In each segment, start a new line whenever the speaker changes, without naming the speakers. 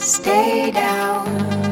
stay down.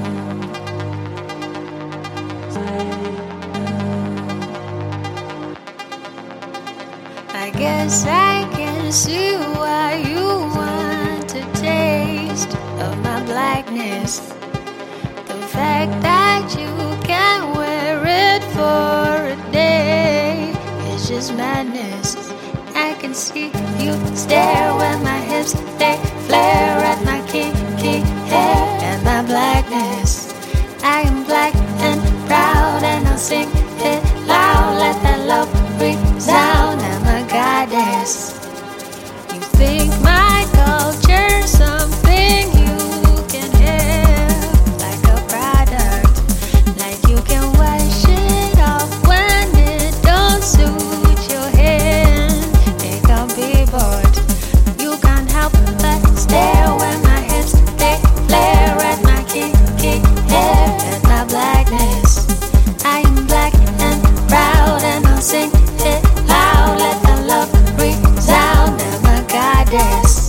I guess I can see why you want a taste of my blackness. The fact that you can't wear it for a day is just madness. I can see you stare when my hips they flare at my kinky hair and my blackness. I am black and proud and I'll sing it loud. Let that love resound. I'm a goddess. You think my culture's something you can have, like a product, like you can wash it off when it don't suit your hand. It can be bored. You can't help but stare when my hips they flare at my kinky hair and my blackness. I am black and proud and I'll sing it loud. Let the love resound. I'm a goddess.